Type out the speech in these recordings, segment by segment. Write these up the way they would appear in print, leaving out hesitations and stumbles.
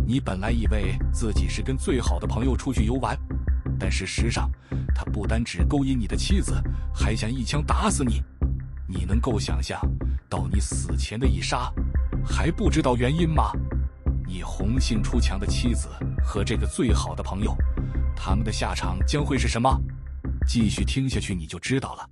你本来以为自己是跟最好的朋友出去游玩，但事实上，他不单只勾引你的妻子，还想一枪打死你。你能够想象到你死前的一杀，还不知道原因吗？你红杏出墙的妻子和这个最好的朋友，他们的下场将会是什么？继续听下去你就知道了。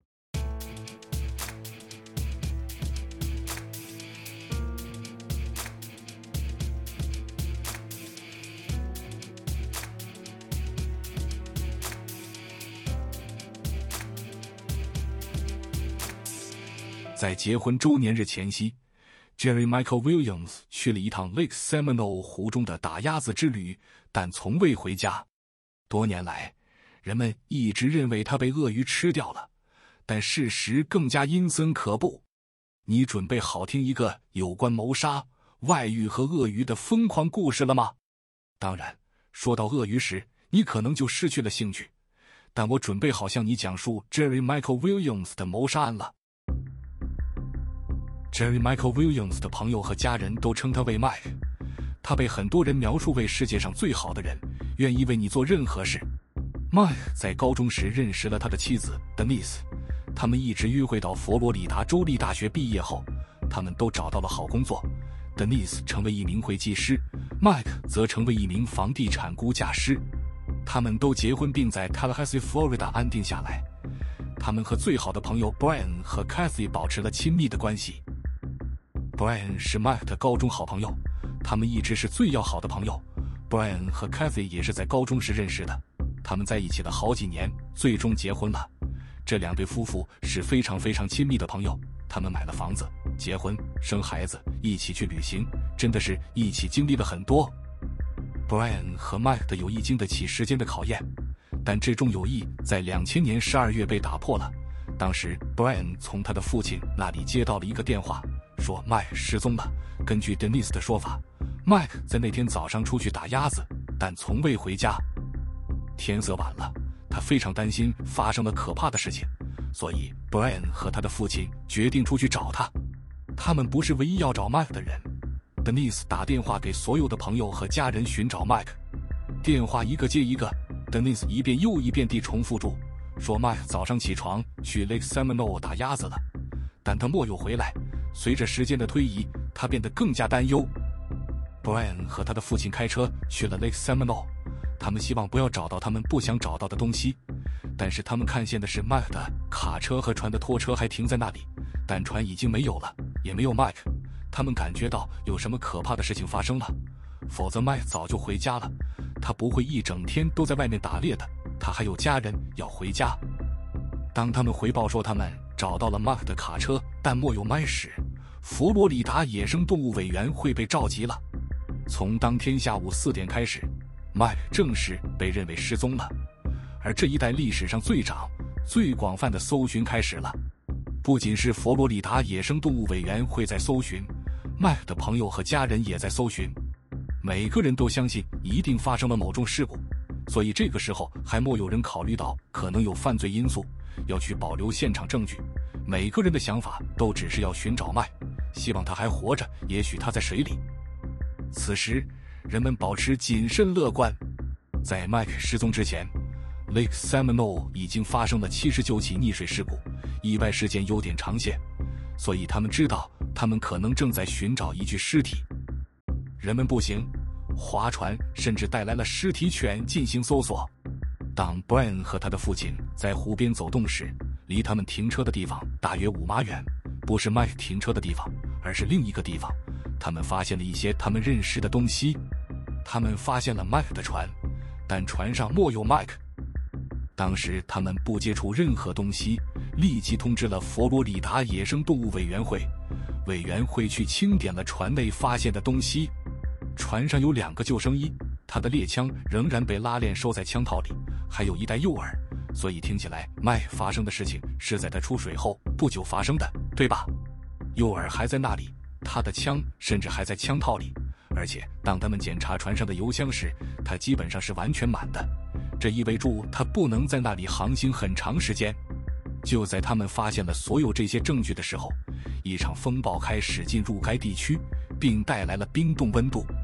在结婚周年日前夕， Jerry Michael Williams 去了一趟 Lake Seminole 湖中的打鸭子之旅，但从未回家。多年来，人们一直认为他被鳄鱼吃掉了，但事实更加阴森可怖。你准备好听一个有关谋杀、外遇和鳄鱼的疯狂故事了吗？当然，说到鳄鱼时，你可能就失去了兴趣，但我准备好向你讲述 Jerry Michael Williams 的谋杀案了。Jerry Michael Williams 的朋友和家人都称他为 Mike， 他被很多人描述为世界上最好的人，愿意为你做任何事。Mike 在高中时认识了他的妻子 Denise， 他们一直约会到佛罗里达州立大学毕业后，他们都找到了好工作。Denise 成为一名会计师， Mike 则成为一名房地产估价师。他们都结婚并在 Tallahassee Florida 安定下来。他们和最好的朋友 Brian 和 Kathy 保持了亲密的关系。Brian 是 Mike 的高中好朋友，他们一直是最要好的朋友。Brian 和 Kathy 也是在高中时认识的，他们在一起了好几年，最终结婚了。这两对夫妇是非常亲密的朋友，他们买了房子，结婚，生孩子，一起去旅行，真的是一起经历了很多。Brian 和 Mike 的友谊经得起时间的考验，但这种友谊在2000年12月被打破了。当时 Brian 从他的父亲那里接到了一个电话，说 Mike 失踪了。根据 Denise 的说法， Mike 在那天早上出去打鸭子，但从未回家。天色晚了，他非常担心发生了可怕的事情，所以 Brian 和他的父亲决定出去找他。他们不是唯一要找 Mike 的人， Denise 打电话给所有的朋友和家人寻找 Mike， 电话一个接一个， Denise 一遍又一遍地重复住，说 Mike 早上起床去 Lake Seminole 打鸭子了，但他没有回来。随着时间的推移，他变得更加担忧。Brian 和他的父亲开车去了 Lake Seminole， 他们希望不要找到他们不想找到的东西，但是他们看见的是 Mike 的卡车和船的拖车还停在那里，但船已经没有了，也没有 Mike。 他们感觉到有什么可怕的事情发生了，否则 Mike 早就回家了，他不会一整天都在外面打猎的，他还有家人要回家。当他们回报说他们找到了 Mike 的卡车，但没有 Mike 时，佛罗里达野生动物委员会被召集了。从当天下午4点开始， Mike 正式被认为失踪了，而这一带历史上最长、最广泛的搜寻开始了。不仅是佛罗里达野生动物委员会在搜寻， Mike 的朋友和家人也在搜寻。每个人都相信一定发生了某种事故，所以这个时候还没有人考虑到可能有犯罪因素，要去保留现场证据。每个人的想法都只是要寻找麦，希望他还活着，也许他在水里。此时人们保持谨慎乐观。在麦克失踪之前， Lake Seminole 已经发生了79起溺水事故，意外事件有点长线，所以他们知道他们可能正在寻找一具尸体。人们步行、划船，甚至带来了尸体犬进行搜索。当 Brian 和他的父亲在湖边走动时，离他们停车的地方大约5码远，不是 Mike 停车的地方，而是另一个地方。他们发现了一些他们认识的东西。他们发现了 Mike 的船，但船上没有 Mike。当时他们不接触任何东西，立即通知了佛罗里达野生动物委员会。委员会去清点了船内发现的东西。船上有2个救生衣，他的猎枪仍然被拉链收在枪套里，还有一袋诱饵，所以听起来麦发生的事情是在他出水后不久发生的，对吧？诱饵还在那里，他的枪甚至还在枪套里，而且当他们检查船上的油箱时，它基本上是完全满的，这意味着他不能在那里航行很长时间。就在他们发现了所有这些证据的时候，一场风暴开始进入该地区，并带来了冰冻温度。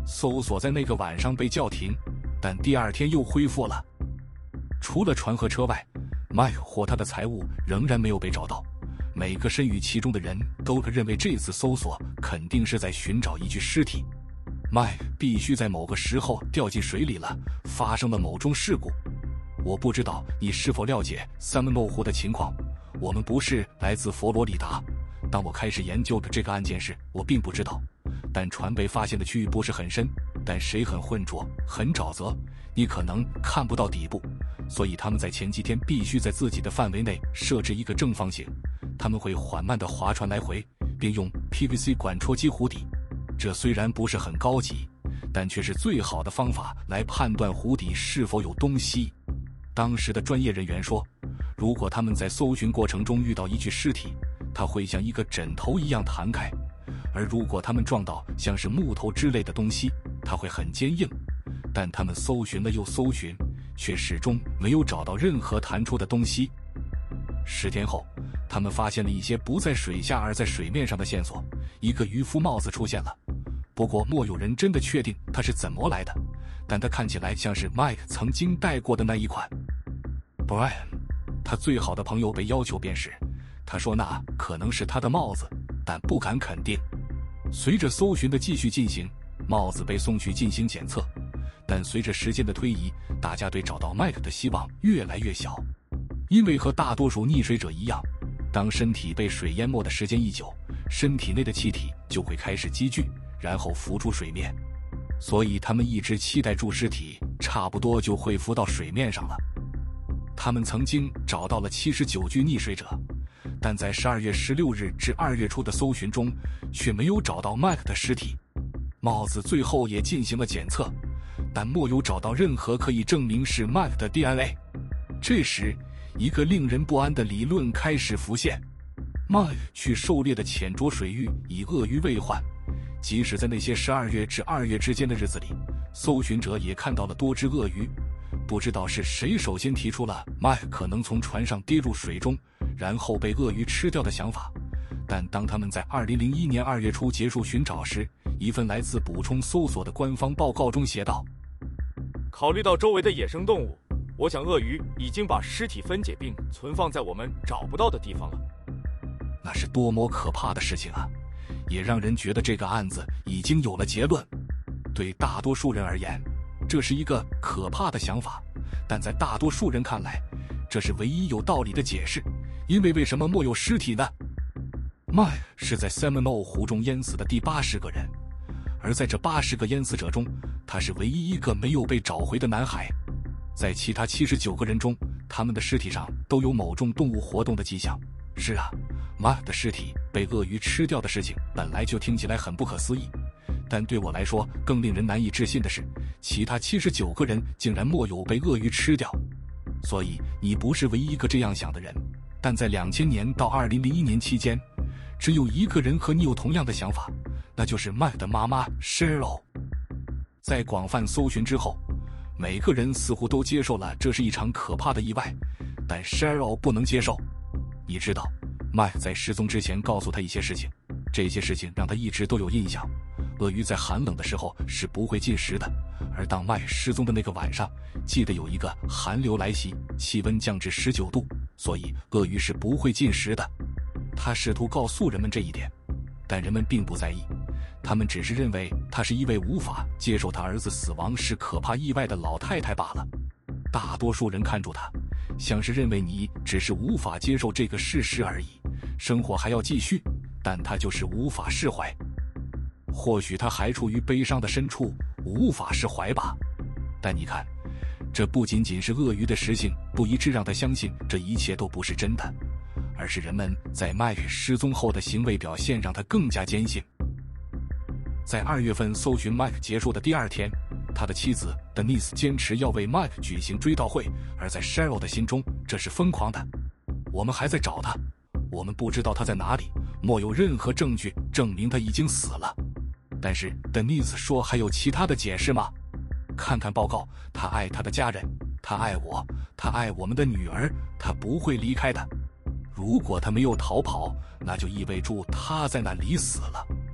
搜索在那个晚上被叫停，但第2天又恢复了。除了船和车外，麦或他的财物仍然没有被找到。每个身与其中的人都认为这次搜索肯定是在寻找一具尸体。麦必须在某个时候掉进水里了，发生了某种事故。我不知道你是否了解塞门诺湖的情况，我们不是来自佛罗里达。当我开始研究这个案件时，我并不知道。但船被发现的区域不是很深，但水很浑浊，很沼泽，你可能看不到底部。所以他们在前几天必须在自己的范围内设置一个正方形。他们会缓慢地划船来回，并用 PVC 管戳击湖底。这虽然不是很高级，但却是最好的方法来判断湖底是否有东西。当时的专业人员说，如果他们在搜寻过程中遇到一具尸体，它会像一个枕头一样弹开，而如果他们撞到像是木头之类的东西，它会很坚硬。但他们搜寻了又搜寻，却始终没有找到任何弹出的东西。10天后，他们发现了一些不在水下而在水面上的线索，一个渔夫帽子出现了。不过没有人真的确定它是怎么来的，但它看起来像是 Mike 曾经戴过的那一款。Brian， 他最好的朋友被要求辨识，他说那可能是他的帽子，但不敢肯定。随着搜寻的继续进行，帽子被送去进行检测，但随着时间的推移，大家对找到 Mike 的希望越来越小。因为和大多数溺水者一样，当身体被水淹没的时间一久，身体内的气体就会开始积聚，然后浮出水面。所以他们一直期待住尸体差不多就会浮到水面上了。他们曾经找到了79具溺水者，但在12月16日至2月初的搜寻中却没有找到 Mike 的尸体。帽子最后也进行了检测，但没有找到任何可以证明是 Mike 的 DNA。 这时一个令人不安的理论开始浮现， Mike 去狩猎的浅浊水域以鳄鱼为患。即使在那些12月至2月之间的日子里，搜寻者也看到了多只鳄鱼。不知道是谁首先提出了 Mike 可能从船上跌入水中，然后被鳄鱼吃掉的想法。但当他们在2001年2月初结束寻找时，一份来自补充搜索的官方报告中写道： 考虑到周围的野生动物，我想鳄鱼已经把尸体分解并存放在我们找不到的地方了。 那是多么可怕的事情啊！也让人觉得这个案子已经有了结论。对大多数人而言，这是一个可怕的想法，但在大多数人看来，这是唯一有道理的解释。因为为什么没有尸体呢？麦是在 Seminole 湖中淹死的第80个人，而在这80个淹死者中，他是唯一一个没有被找回的男孩。在其他79个人中，他们的尸体上都有某种动物活动的迹象。是啊，马的尸体被鳄鱼吃掉的事情本来就听起来很不可思议，但对我来说更令人难以置信的是，其他79个人竟然没有被鳄鱼吃掉。所以你不是唯一一个这样想的人，但在2000年到2001年期间，只有一个人和你有同样的想法，那就是麦的妈妈 Cheryl。 在广泛搜寻之后，每个人似乎都接受了这是一场可怕的意外，但 Cheryl 不能接受。你知道，麦在失踪之前告诉他一些事情，这些事情让他一直都有印象。鳄鱼在寒冷的时候是不会进食的，而当麦失踪的那个晚上，记得有一个寒流来袭，气温降至19度，所以鳄鱼是不会进食的。他试图告诉人们这一点，但人们并不在意，他们只是认为他是一位无法接受他儿子死亡是可怕意外的老太太罢了。大多数人看住他，像是认为你只是无法接受这个事实而已，生活还要继续，但他就是无法释怀。或许他还处于悲伤的深处，无法释怀吧。但你看，这不仅仅是鳄鱼的食性不一致让他相信这一切都不是真的，而是人们在麦失踪后的行为表现让他更加坚信。在2月份搜寻麦结束的第2天，他的妻子 Denise 坚持要为麦举行追悼会，而在 Cheryl 的心中，这是疯狂的。我们还在找他，我们不知道他在哪里，没有任何证据证明他已经死了。但是 Denise 说还有其他的解释吗？看看报告，他爱他的家人，他爱我，他爱我们的女儿，他不会离开的。如果他没有逃跑，那就意味着他在那里死了。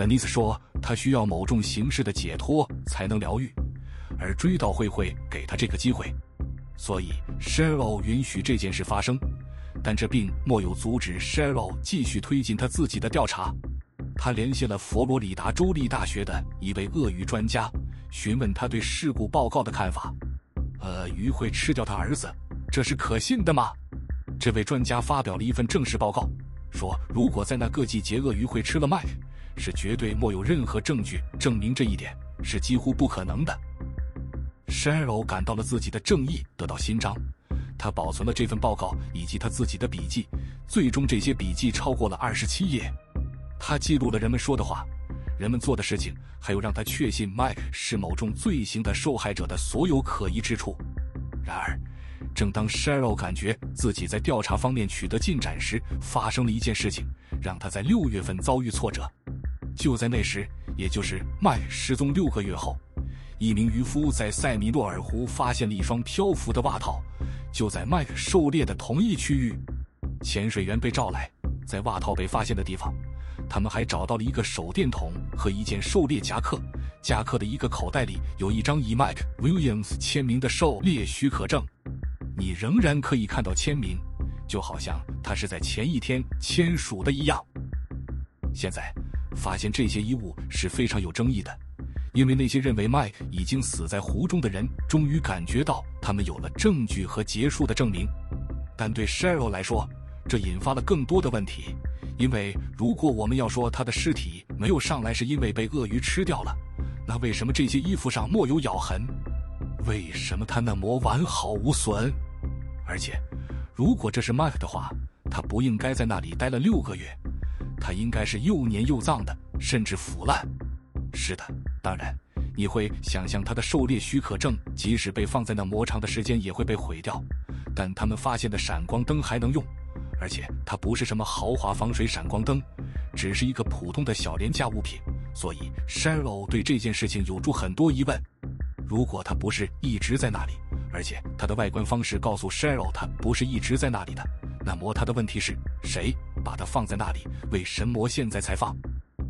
丹尼斯说他需要某种形式的解脱才能疗愈，而追悼会给他这个机会，所以 Cheryl 允许这件事发生，但这并没有阻止 Cheryl 继续推进他自己的调查。他联系了佛罗里达州立大学的一位鳄鱼专家，询问他对事故报告的看法。鳄鱼会吃掉他儿子，这是可信的吗？这位专家发表了一份正式报告，说如果在那个季节鳄鱼会吃了麦，是绝对没有任何证据证明这一点，是几乎不可能的。Cheryl 感到了自己的正义得到伸张，他保存了这份报告以及他自己的笔记，最终这些笔记超过了27页。他记录了人们说的话，人们做的事情，还有让他确信 Mike 是某种罪行的受害者的所有可疑之处。然而，正当 Cheryl 感觉自己在调查方面取得进展时，发生了一件事情，让他在6月份遭遇挫折。就在那时，也就是 Mike 失踪6个月后，一名渔夫在塞米诺尔湖发现了一双漂浮的袜套，就在 Mike 狩猎的同一区域。潜水员被召来，在袜套被发现的地方，他们还找到了一个手电筒和一件狩猎夹克，夹克的一个口袋里有一张以 Mike Williams 签名的狩猎许可证。你仍然可以看到签名，就好像他是在前一天签署的一样。现在发现这些衣物是非常有争议的，因为那些认为 Mike 已经死在湖中的人终于感觉到他们有了证据和结束的证明。但对 Cheryl 来说，这引发了更多的问题，因为如果我们要说他的尸体没有上来是因为被鳄鱼吃掉了，那为什么这些衣服上没有咬痕？为什么他那么完好无损？而且如果这是 Mike 的话，他不应该在那里待了6个月，他应该是又黏又脏的，甚至腐烂。是的，当然你会想象他的狩猎许可证即使被放在那么长的时间也会被毁掉，但他们发现的闪光灯还能用，而且它不是什么豪华防水闪光灯，只是一个普通的小廉价物品。所以 Cheryl 对这件事情有出很多疑问。如果他不是一直在那里，而且他的外观方式告诉 Cheryl 他不是一直在那里的，那么他的问题是谁把他放在那里？为什么现在才放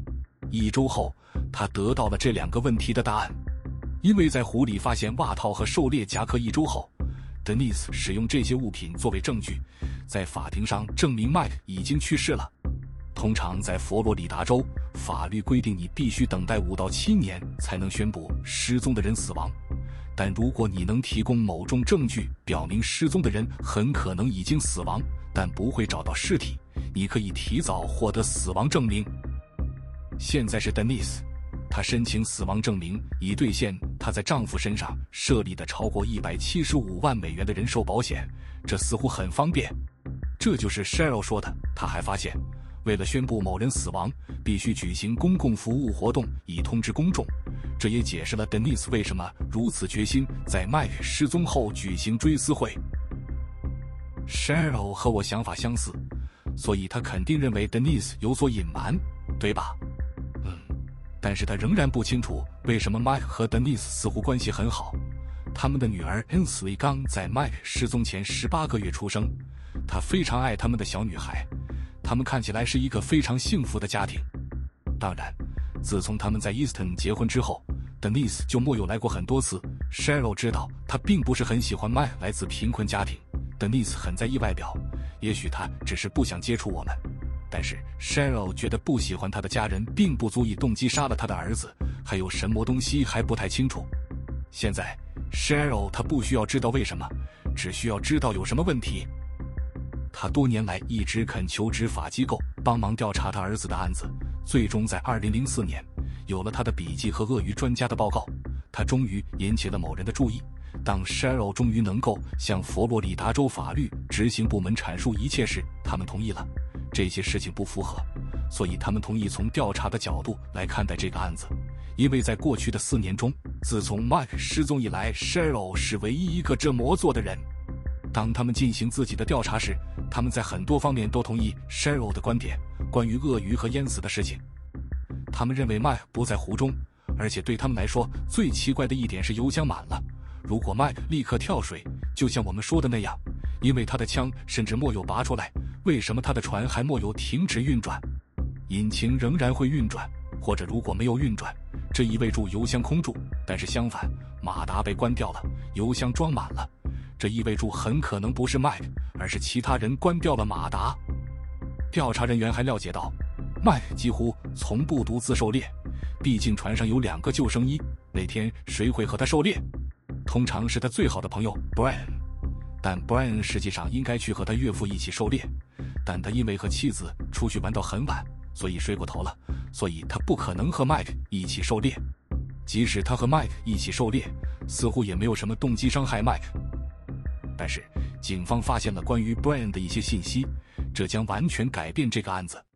？1周后，他得到了这2个问题的答案。因为在湖里发现袜套和狩猎夹克1周后， Denise 使用这些物品作为证据，在法庭上证明 Mike 已经去世了。通常在佛罗里达州，法律规定你必须等待5到7年才能宣布失踪的人死亡。但如果你能提供某种证据表明失踪的人很可能已经死亡，但不会找到尸体，你可以提早获得死亡证明。现在是 Denise， 她申请死亡证明以兑现她在丈夫身上设立的超过175万美元的人寿保险，这似乎很方便。这就是 Cheryl 说的。她还发现，为了宣布某人死亡，必须举行公共服务活动以通知公众。这也解释了 Denise 为什么如此决心在 Mike 失踪后举行追思会。Cheryl 和我想法相似，所以他肯定认为 Denise 有所隐瞒，对吧？但是他仍然不清楚为什么 Mike 和 Denise 似乎关系很好。他们的女儿 Ainsley 刚在 Mike 失踪前18个月出生，他非常爱他们的小女孩，他们看起来是一个非常幸福的家庭。当然，自从他们在 Easton 结婚之后， Denise 就没有来过很多次。Cheryl 知道他并不是很喜欢 Mike 来自贫困家庭。Denise 很在意外表，也许他只是不想接触我们。但是 Cheryl 觉得不喜欢他的家人并不足以动机杀了他的儿子，还有什么东西还不太清楚。现在 Cheryl 他不需要知道为什么，只需要知道有什么问题。他多年来一直恳求执法机构帮忙调查他儿子的案子，最终在2004年有了他的笔记和鳄鱼专家的报告。他终于引起了某人的注意。当 Cheryl 终于能够向佛罗里达州法律执行部门阐述一切时，他们同意了。这些事情不符合，所以他们同意从调查的角度来看待这个案子。因为在过去的4年中，自从 Mike 失踪以来， Cheryl 是唯一一个这么做的人。当他们进行自己的调查时，他们在很多方面都同意 Cheryl 的观点，关于鳄鱼和淹死的事情。他们认为 Mike 不在湖中，而且对他们来说，最奇怪的一点是油箱满了。如果 Mike 立刻跳水，就像我们说的那样，因为他的枪甚至没有拔出来，为什么他的船还没有停止运转？引擎仍然会运转， 或者如果没有运转，这意味着油箱空注，但是相反，马达被关掉了，油箱装满了，这意味着很可能不是麦克，而是其他人关掉了马达。调查人员还了解到，麦克几乎从不独自狩猎，毕竟船上有2个救生衣，那天谁会和他狩猎？通常是他最好的朋友 Brian， 但 Brian 实际上应该去和他岳父一起狩猎，但他因为和妻子出去玩到很晚，所以睡过头了，所以他不可能和 Mike 一起狩猎。即使他和 Mike 一起狩猎，似乎也没有什么动机伤害 Mike。但是警方发现了关于 Brian 的一些信息，这将完全改变这个案子。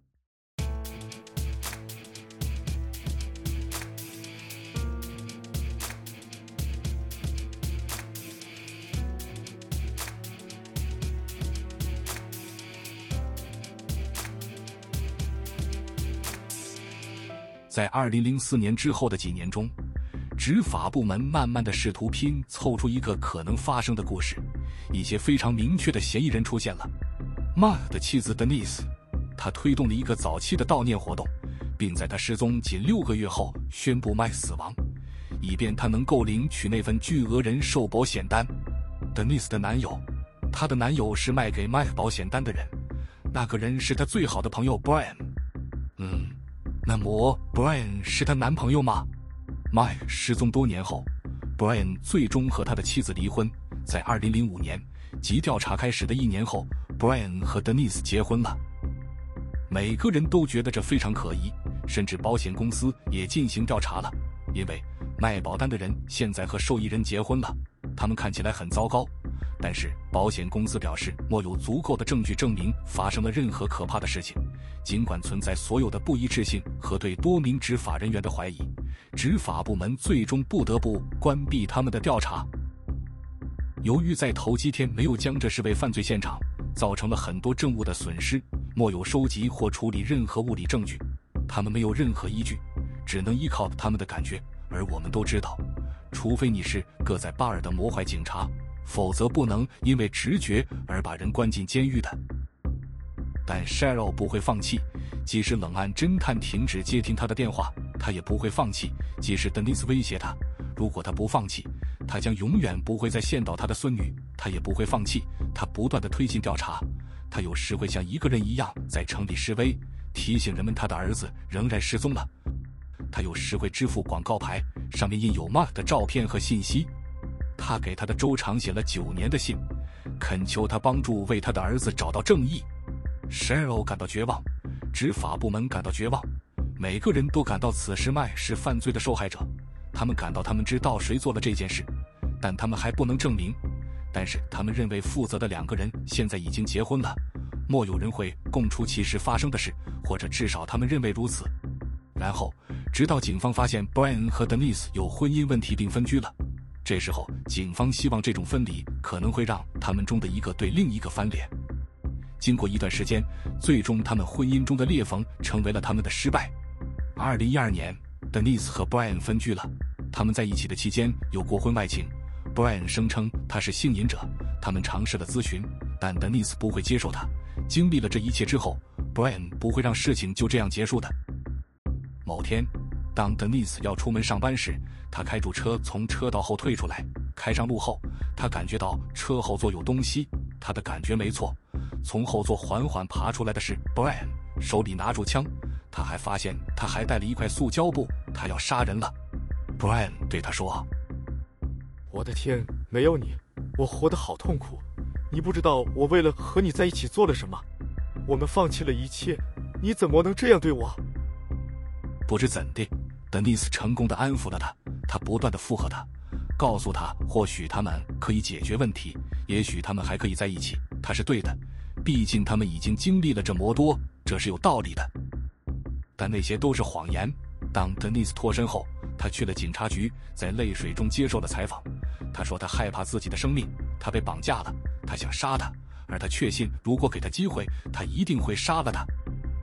在2004年之后的几年中，执法部门慢慢地试图凑出一个可能发生的故事，一些非常明确的嫌疑人出现了。Mark 的妻子 Denise， 她推动了一个早期的悼念活动，并在他失踪仅6个月后宣布 Mike 死亡，以便他能够领取那份巨额人寿保险单。Denise 的男友，她的男友是卖给 Mike 保险单的人，那个人是他最好的朋友 Brian。那么 Brian 是她男朋友吗？ Mike 失踪多年后， Brian 最终和他的妻子离婚，在2005年，即调查开始的1年后， Brian 和 Denise 结婚了。每个人都觉得这非常可疑，甚至保险公司也进行调查了，因为卖保单的人现在和受益人结婚了，他们看起来很糟糕，但是保险公司表示没有足够的证据证明发生了任何可怕的事情。尽管存在所有的不一致性和对多名执法人员的怀疑，执法部门最终不得不关闭他们的调查。由于在头7天没有将这视为犯罪现场，造成了很多证物的损失，没有收集或处理任何物理证据，他们没有任何依据，只能依靠他们的感觉。而我们都知道，除非你是个在巴尔的摩坏警察，否则不能因为直觉而把人关进监狱的。但 Cheryl 不会放弃，即使冷案侦探停止接听他的电话，他也不会放弃。即使 Denise 威胁他，如果他不放弃，他将永远不会再见到他的孙女，他也不会放弃。他不断地推进调查，他有时会像一个人一样在城里示威，提醒人们他的儿子仍然失踪了。他有时会支付广告牌，上面印有 Mark 的照片和信息。他给他的州长写了9年的信，恳求他帮助为他的儿子找到正义。Cheryl 感到绝望，执法部门感到绝望，每个人都感到此时麦是犯罪的受害者。他们感到他们知道谁做了这件事，但他们还不能证明。但是他们认为负责的2个人现在已经结婚了，没有人会供出其时发生的事，或者至少他们认为如此。然后直到警方发现 Brian 和 Denise 有婚姻问题并分居了，这时候警方希望这种分离可能会让他们中的一个对另一个翻脸。经过一段时间，最终他们婚姻中的裂缝成为了他们的失败。2012年 Denise 和 Brian 分居了，他们在一起的期间有过婚外情。 Brian 声称他是性瘾者，他们尝试了咨询，但 Denise 不会接受他。经历了这一切之后， Brian 不会让事情就这样结束的。某天，当 Denise 要出门上班时，他开住车从车道后退出来，开上路后，他感觉到车后座有东西，他的感觉没错，从后座缓缓爬出来的是 Brian， 手里拿住枪，他还发现他还带了一块塑胶布，他要杀人了。 Brian 对他说， 我的天，没有你，我活得好痛苦。你不知道我为了和你在一起做了什么，我们放弃了一切，你怎么能这样对我？ 不知怎的， Denise 成功地安抚了他，他不断地附和他，告诉他或许他们可以解决问题，也许他们还可以在一起，他是对的，毕竟他们已经经历了这么多，这是有道理的。但那些都是谎言。当 Denise 脱身后，他去了警察局，在泪水中接受了采访。他说他害怕自己的生命，他被绑架了，他想杀他，而他确信如果给他机会，他一定会杀了他。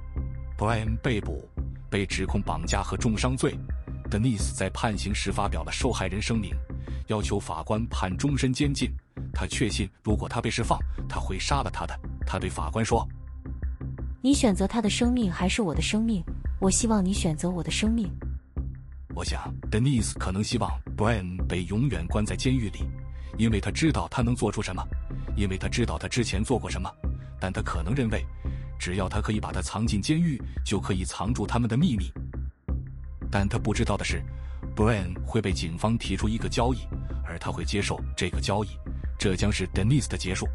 Brian 被捕，被指控绑架和重伤罪。 Denise 在判刑时发表了受害人声明，要求法官判终身监禁。他确信如果他被释放，他会杀了他的。他对法官说， 你选择他的生命还是我的生命， 我希望你选择我的生命。 我想 Denise 可能希望 Brian 被永远关在监狱里，因为他知道他能做出什么，因为他知道他之前做过什么，但他可能认为只要他可以把他藏进监狱，就可以藏住他们的秘密。但他不知道的是， Brian 会被警方提出一个交易，而他会接受这个交易，这将是 Denise 的结束。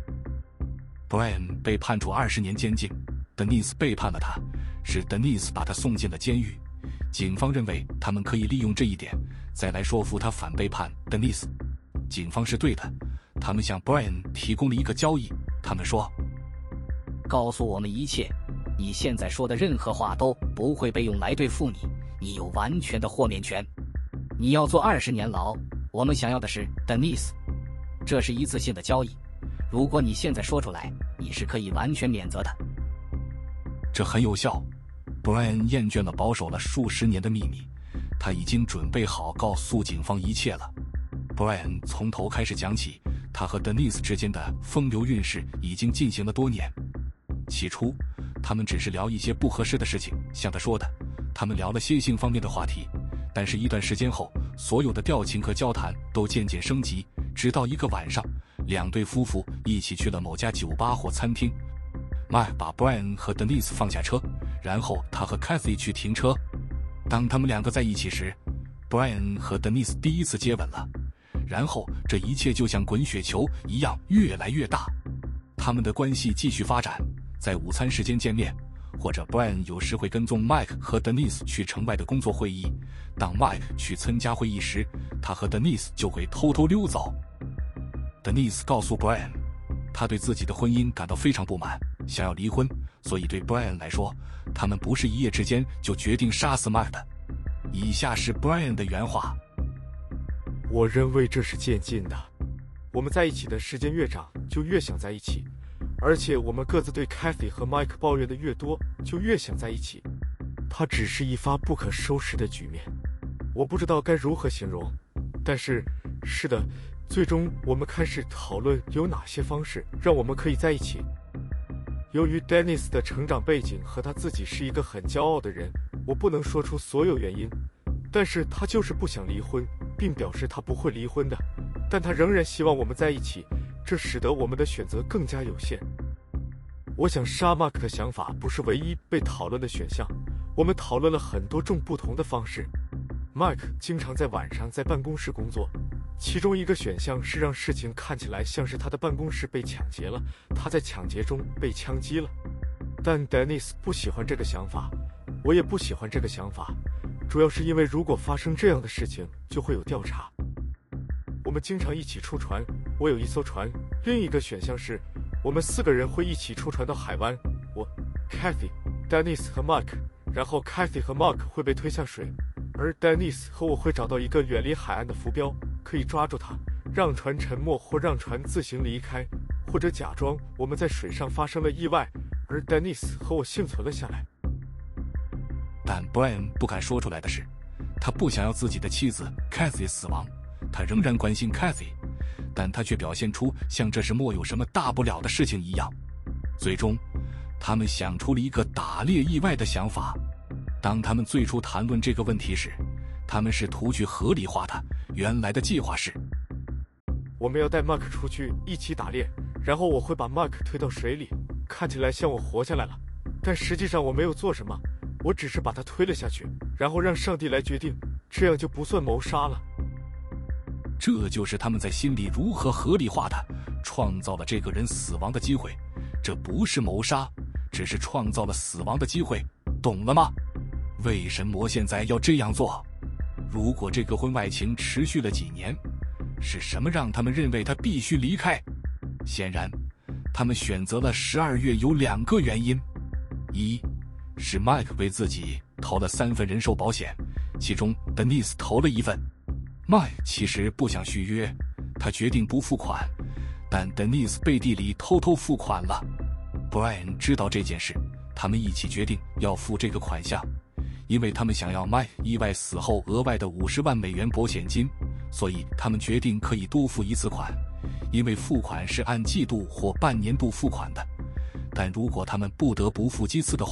Brian 被判处20年监禁， Denise 背叛了他，是 Denise 把他送进了监狱。警方认为他们可以利用这一点再来说服他反背叛 Denise。 警方是对的，他们向 Brian 提供了一个交易，他们说， 告诉我们一切，你现在说的任何话都不会被用来对付你，你有完全的豁免权。你要坐20年牢，我们想要的是 Denise。 这是一次性的交易，如果你现在说出来，你是可以完全免责的。 这很有效。 Brian 厌倦了保守了数十年的秘密，他已经准备好告诉警方一切了。 Brian 从头开始讲起，他和 Denise 之间的风流韵事已经进行了多年。起初他们只是聊一些不合适的事情，像他说的，他们聊了些性方面的话题，但是一段时间后，所有的调情和交谈都渐渐升级，直到一个晚上，两对夫妇一起去了某家酒吧或餐厅。 Mike 把 Brian 和 Denise 放下车，然后他和 Kathy 去停车。当他们两个在一起时， Brian 和 Denise 第一次接吻了，然后这一切就像滚雪球一样越来越大。他们的关系继续发展，在午餐时间见面，或者 Brian 有时会跟踪 Mike 和 Denise 去城外的工作会议。当 Mike 去参加会议时，他和 Denise 就会偷偷溜走。 Denise 告诉 Brian， 他对自己的婚姻感到非常不满，想要离婚，所以对 Brian 来说，他们不是一夜之间就决定杀死 Mike 的。以下是 Brian 的原话： 我认为这是渐进的，我们在一起的时间越长，就越想在一起，而且我们各自对 Kathy 和 Mike 抱怨的越多，就越想在一起。它只是一发不可收拾的局面，我不知道该如何形容，但是，是的，最终我们开始讨论有哪些方式让我们可以在一起。由于 Denise 的成长背景和他自己是一个很骄傲的人，我不能说出所有原因，但是他就是不想离婚，并表示他不会离婚的，但他仍然希望我们在一起，这使得我们的选择更加有限。我想杀 Mark 的想法不是唯一被讨论的选项，我们讨论了很多种不同的方式。Mark 经常在晚上在办公室工作，其中一个选项是让事情看起来像是他的办公室被抢劫了，他在抢劫中被枪击了。但 Denise 不喜欢这个想法，我也不喜欢这个想法，主要是因为如果发生这样的事情，就会有调查。我们经常一起出船，我有一艘船。另一个选项是，我们4个人会一起出船到海湾，我、Kathy、Denise 和 Mark， 然后 Kathy 和 Mark 会被推下水，而 Denise 和我会找到一个远离海岸的浮标，可以抓住它，让船沉没或让船自行离开，或者假装我们在水上发生了意外，而 Denise 和我幸存了下来。 但 Brian 不敢说出来的是，他不想要自己的妻子 Kathy 死亡，他仍然关心 Kathy， 但他却表现出像这是莫有什么大不了的事情一样。最终，他们想出了一个打猎意外的想法。当他们最初谈论这个问题时，他们试图去合理化它。原来的计划是， 我们要带 Mark 出去一起打猎，然后我会把 Mark 推到水里，看起来像我活下来了，但实际上我没有做什么，我只是把他推了下去，然后让上帝来决定，这样就不算谋杀了。 这就是他们在心里如何合理化它，创造了这个人死亡的机会。这不是谋杀，只是创造了死亡的机会，懂了吗？为什么现在要这样做？如果这个婚外情持续了几年，是什么让他们认为他必须离开？显然，他们选择了12月有2个原因：一是 Mike 为自己投了3份人寿保险，其中 Denise 投了1份。Mike 其实不想续约，他决定不付款，但 Denise 背地里偷偷付款了。Brian 知道这件事，他们一起决定要付这个款项，因为他们想要 Mike 意外死后额外的50万美元保险金，所以他们决定可以多付1次款，因为付款是按季度或半年度付款的。但如果他们不得不付几次的话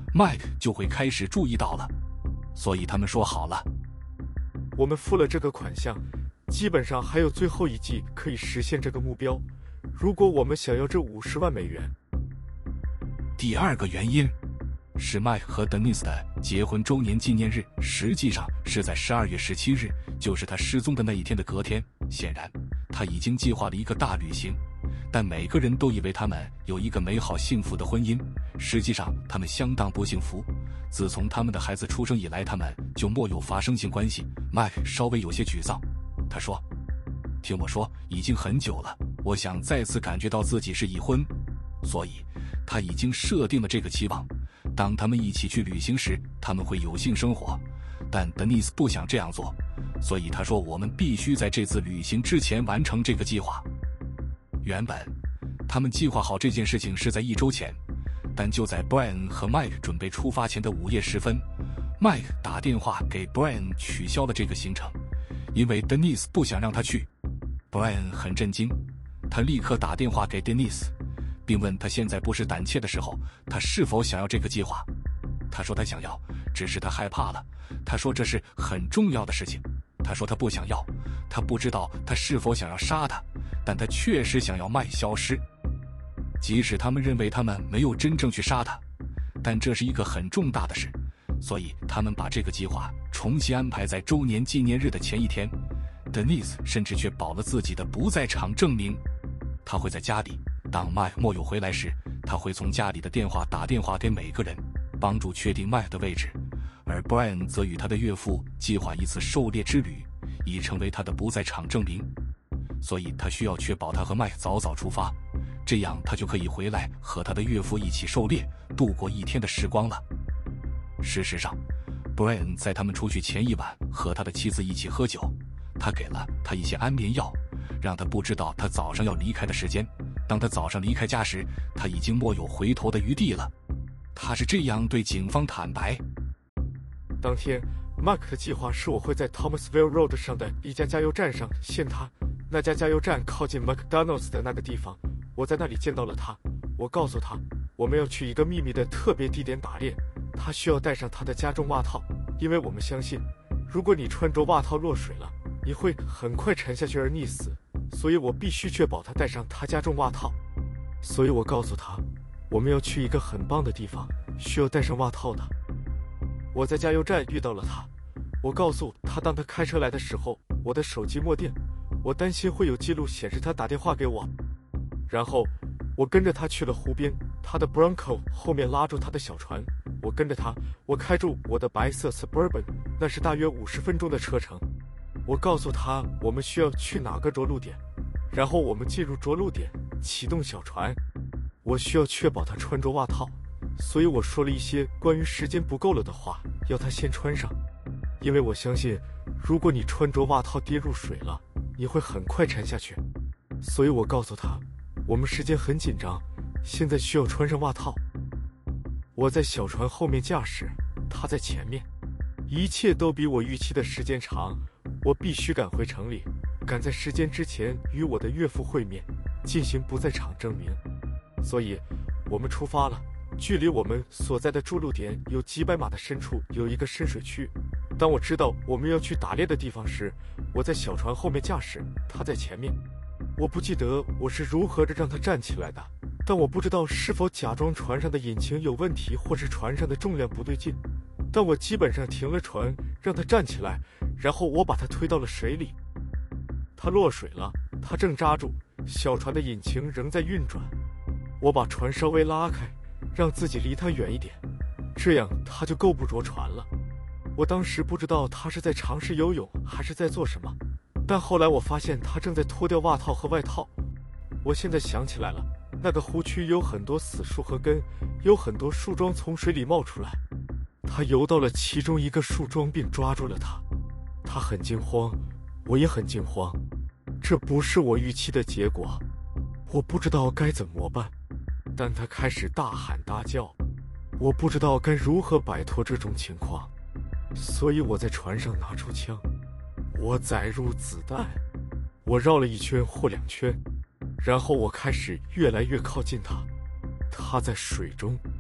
麦克就会开始注意到了。所以他们说好了， 我们付了这个款项，基本上还有最后一季可以实现这个目标。如果我们想要这50万美元， 第二个原因是麦克和 Denise 的结婚周年纪念日，实际上是在12月17日，就是他失踪的那一天的隔天。显然，他已经计划了一个大旅行，但每个人都以为他们有一个美好幸福的婚姻，实际上他们相当不幸福。自从他们的孩子出生以来，他们就没有发生性关系。麦克稍微有些沮丧，他说：“听我说，已经很久了，我想再次感觉到自己是已婚。”所以他已经设定了这个期望，当他们一起去旅行时，他们会有性生活。但 Denise 不想这样做，所以他说我们必须在这次旅行之前完成这个计划。原本他们计划好这件事情是在1周前，但就在 Brian 和 Mike 准备出发前的午夜时分， Mike 打电话给 Brian 取消了这个行程，因为 Denise 不想让他去。 Brian 很震惊，他立刻打电话给 Denise， 并问他现在不是胆怯的时候，他是否想要这个计划。他说他想要，只是他害怕了。他说这是很重要的事情。他说他不想要，他不知道他是否想要杀他，但他确实想要麦消失。即使他们认为他们没有真正去杀他，但这是一个很重大的事，所以他们把这个计划重新安排在周年纪念日的前一天。Denise 甚至确保了自己的不在场证明，他会在家里，当麦没有回来时，他会从家里的电话打电话给每个人，帮助确定麦的位置。而 Brian 则与他的岳父计划一次狩猎之旅，以成为他的不在场证明。所以他需要确保他和麦早早出发，这样他就可以回来和他的岳父一起狩猎，度过一天的时光了。事实上， Brian 在他们出去前一晚和他的妻子一起喝酒，他给了他一些安眠药，让他不知道他早上要离开的时间。当他早上离开家时，他已经没有回头的余地了。他是这样对警方坦白。 当天 Mark 的计划是我会在 Thomasville Road 上的一家加油站上见他，那家加油站靠近 McDonald's 的那个地方，我在那里见到了他。我告诉他我们要去一个秘密的特别地点打猎，他需要带上他的加重袜套，因为我们相信如果你穿着袜套落水了，你会很快沉下去而溺死，所以我必须确保他带上他加重袜套。所以我告诉他我们要去一个很棒的地方，需要带上袜套的。我在加油站遇到了他，我告诉他当他开车来的时候，我的手机没电，我担心会有记录显示他打电话给我。然后我跟着他去了湖边，他的 Bronco 后面拉住他的小船，我跟着他，我开住我的白色 Suburban， 那是大约50分钟的车程。我告诉他我们需要去哪个着陆点，然后我们进入着陆点，启动小船。我需要确保他穿着袜套，所以我说了一些关于时间不够了的话，要他先穿上，因为我相信如果你穿着袜套跌入水了，你会很快沉下去。所以我告诉他我们时间很紧张，现在需要穿上袜套。我在小船后面驾驶，他在前面，一切都比我预期的时间长。我必须赶回城里，赶在时间之前与我的岳父会面，进行不在场证明。所以我们出发了，距离我们所在的筑路点有几百码的深处有一个深水区。当我知道我们要去打猎的地方时，我在小船后面驾驶，他在前面。我不记得我是如何的让他站起来的，但我不知道是否假装船上的引擎有问题，或是船上的重量不对劲，但我基本上停了船，让他站起来，然后我把他推到了水里。他落水了，他正扎住，小船的引擎仍在运转。我把船稍微拉开，让自己离他远一点，这样他就够不着船了。我当时不知道他是在尝试游泳还是在做什么，但后来我发现他正在脱掉袜套和外套。我现在想起来了，那个湖区有很多死树和根，有很多树桩从水里冒出来。他游到了其中一个树桩并抓住了它。他很惊慌，我也很惊慌。这不是我预期的结果，我不知道该怎么办。但他开始大喊大叫，我不知道该如何摆脱这种情况，所以我在船上拿出枪，我载入子弹，我绕了1圈或2圈，然后我开始越来越靠近他。他在水中，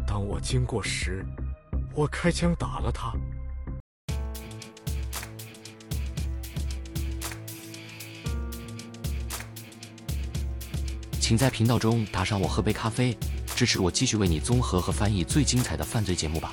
当我经过时，我开枪打了他。 请在频道中打赏我喝杯咖啡，支持我继续为你综合和翻译最精彩的犯罪节目吧。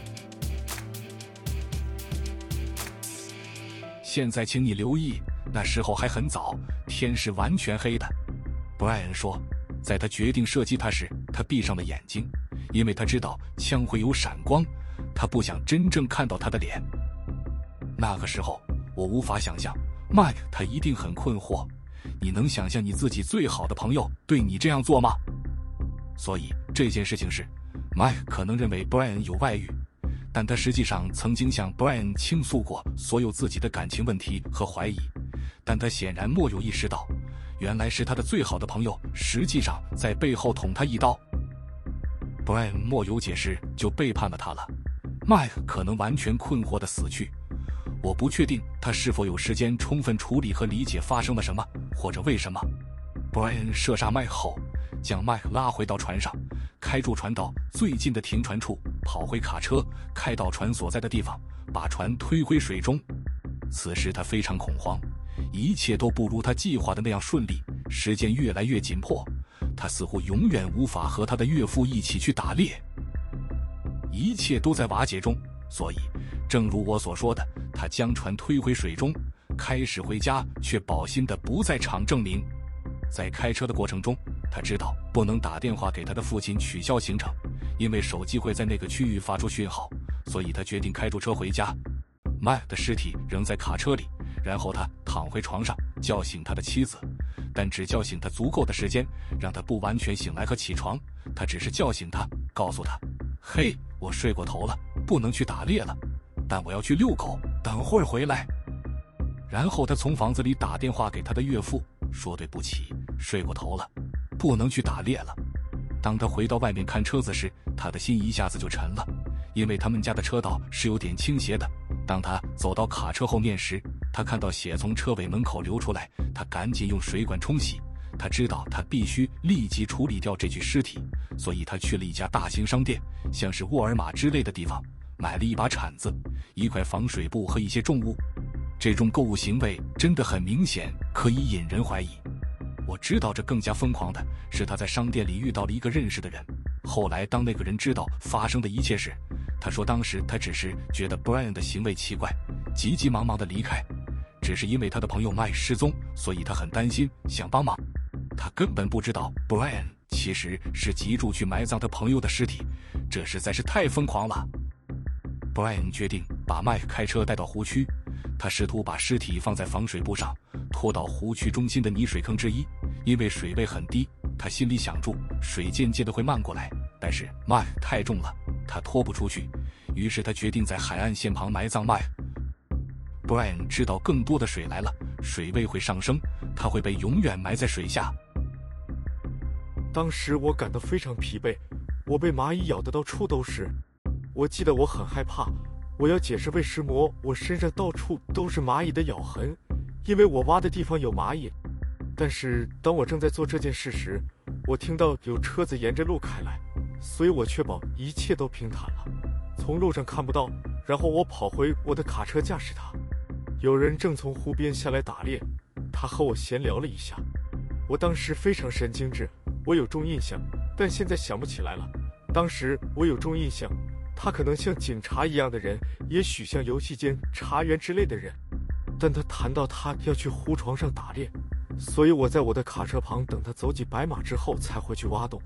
现在请你留意，那时候还很早，天是完全黑的。布莱恩说，在他决定射击他时，他闭上了眼睛，因为他知道枪会有闪光，他不想真正看到他的脸。那个时候，我无法想象，麦克他一定很困惑。你能想象你自己最好的朋友对你这样做吗？所以这件事情是，麦克可能认为 Brian 有外遇，但他实际上曾经向 Brian 倾诉过所有自己的感情问题和怀疑，但他显然没有意识到，原来是他的最好的朋友实际上在背后捅他一刀。Brian 莫有解释就背叛了他了，麦克可能完全困惑地死去。我不确定他是否有时间充分处理和理解发生了什么，或者为什么。Brian 射杀麦克后，将麦克拉回到船上，开住船到最近的停船处，跑回卡车，开到船所在的地方，把船推回水中。此时他非常恐慌，一切都不如他计划的那样顺利，时间越来越紧迫，他似乎永远无法和他的岳父一起去打猎。一切都在瓦解中，所以正如我所说的，他将船推回水中，开始回家，却保心的不在场证明。在开车的过程中，他知道不能打电话给他的父亲取消行程，因为手机会在那个区域发出讯号，所以他决定开住车回家。麦克的尸体仍在卡车里，然后他躺回床上，叫醒他的妻子，但只叫醒他足够的时间，让他不完全醒来和起床。他只是叫醒他，告诉他：嘿，我睡过头了，不能去打猎了，但我要去遛狗，等会儿回来。然后他从房子里打电话给他的岳父，说对不起，睡过头了，不能去打猎了。当他回到外面看车子时，他的心一下子就沉了，因为他们家的车道是有点倾斜的。当他走到卡车后面时，他看到血从车尾门口流出来，他赶紧用水管冲洗。他知道他必须立即处理掉这具尸体，所以他去了一家大型商店，像是沃尔玛之类的地方，买了一把铲子、一块防水布和一些重物。这种购物行为真的很明显，可以引人怀疑。我知道这更加疯狂的是，他在商店里遇到了一个认识的人。后来当那个人知道发生的一切时，他说当时他只是觉得 Brian 的行为奇怪，急急忙忙地离开，只是因为他的朋友 Mike 失踪，所以他很担心，想帮忙。他根本不知道 Brian 其实是急住去埋葬他朋友的尸体，这实在是太疯狂了。Brian 决定把 Mike 开车带到湖区，他试图把尸体放在防水布上，拖到湖区中心的泥水坑之一，因为水位很低，他心里想住水渐渐的会漫过来，但是 Mike 太重了，他拖不出去，于是他决定在海岸线旁埋葬 Mike。 Brian 知道更多的水来了，水位会上升，他会被永远埋在水下。 当时我感到非常疲惫，我被蚂蚁咬得到处都是。我记得我很害怕，我要解释为什么我身上到处都是蚂蚁的咬痕，因为我挖的地方有蚂蚁。但是当我正在做这件事时，我听到有车子沿着路开来，所以我确保一切都平坦了，从路上看不到。然后我跑回我的卡车驾驶它，有人正从湖边下来打猎，他和我闲聊了一下。我当时非常神经质，我有种印象，但现在想不起来了。当时我有种印象，他可能像警察一样的人，也许像游戏间茶园之类的人。但他谈到他要去湖床上打猎，所以我在我的卡车旁等他走几百码之后才会去挖洞。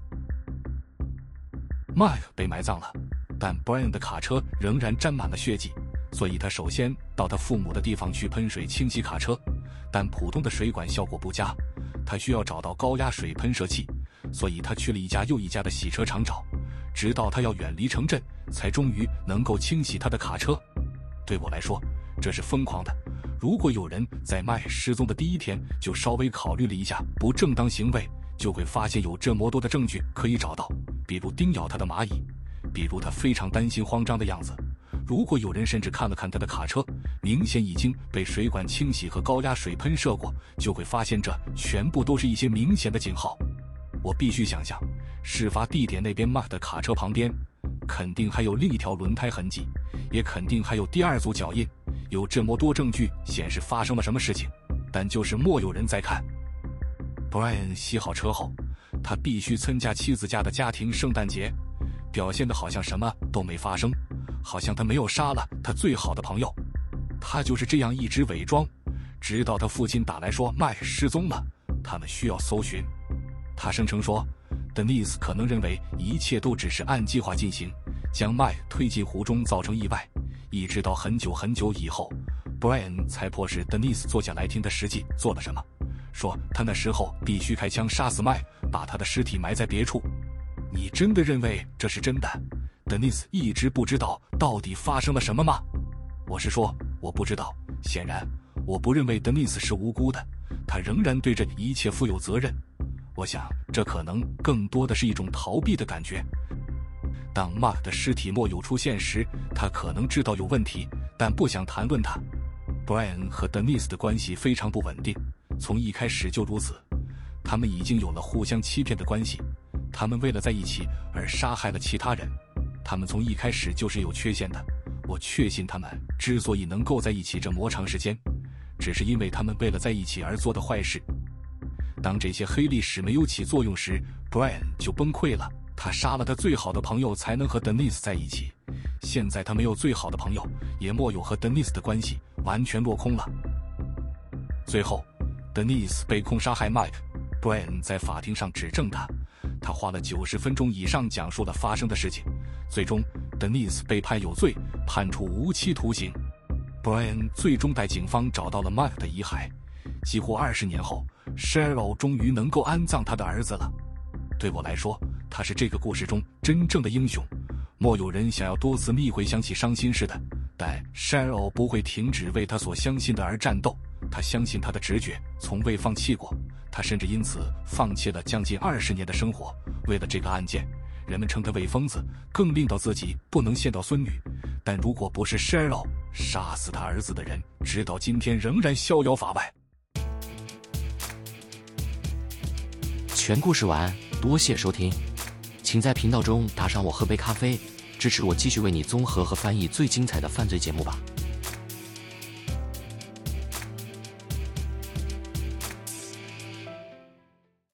Mike 被埋葬了，但 Brian 的卡车仍然沾满了血迹，所以他首先到他父母的地方去喷水清洗卡车，但普通的水管效果不佳，他需要找到高压水喷射器，所以他去了一家又一家的洗车场找，直到他要远离城镇，才终于能够清洗他的卡车。对我来说，这是疯狂的。如果有人在麦失踪的第一天就稍微考虑了一下不正当行为，就会发现有这么多的证据可以找到，比如叮咬他的蚂蚁，比如他非常担心慌张的样子。如果有人甚至看了看他的卡车，明显已经被水管清洗和高压水喷射过，就会发现这全部都是一些明显的警号。我必须想象，事发地点那边 Mark 的卡车旁边肯定还有另一条轮胎痕迹，也肯定还有第二组脚印。有这么多证据显示发生了什么事情，但就是没有人在看。Brian 洗好车后，他必须参加妻子家的家庭圣诞节，表现得好像什么都没发生，好像他没有杀了他最好的朋友。他就是这样一直伪装，直到他父亲打来说麦失踪了，他们需要搜寻。他声称说 Denise 可能认为一切都只是按计划进行，将麦推进湖中造成意外。一直到很久很久以后， Brian 才迫使 Denise 坐下来听他实际做了什么，说他那时候必须开枪杀死麦，把他的尸体埋在别处。你真的认为这是真的？ Denise 一直不知道到底发生了什么吗？我是说我不知道。显然我不认为 Denise 是无辜的，他仍然对这一切负有责任。我想这可能更多的是一种逃避的感觉。当 Mark 的尸体没有出现时，他可能知道有问题，但不想谈论它。Brian 和 Denise 的关系非常不稳定，从一开始就如此。他们已经有了互相欺骗的关系，他们为了在一起而杀害了其他人。他们从一开始就是有缺陷的。我确信他们之所以能够在一起这么长时间，只是因为他们为了在一起而做的坏事。当这些黑历史没有起作用时， Brian 就崩溃了。他杀了他最好的朋友才能和 Denise 在一起，现在他没有最好的朋友，也没有和 Denise 的关系，完全落空了。最后 Denise 被控杀害 Mike， Brian 在法庭上指证他，他花了90分钟以上讲述了发生的事情。最终 Denise 被判有罪，判处无期徒刑。 Brian 最终带警方找到了 Mike 的遗骸，几乎20年后 Cheryl 终于能够安葬他的儿子了。对我来说，他是这个故事中真正的英雄。莫有人想要多次密回想起伤心事的，但 Cheryl 不会停止为他所相信的而战斗。他相信他的直觉，从未放弃过。他甚至因此放弃了将近20年的生活。为了这个案件，人们称他为疯子，更令到自己不能见到孙女。但如果不是 Cheryl， 杀死他儿子的人直到今天仍然逍遥法外。 全故事完，多谢收听，请在频道中打赏我喝杯咖啡，支持我继续为你综合和翻译最精彩的犯罪节目吧。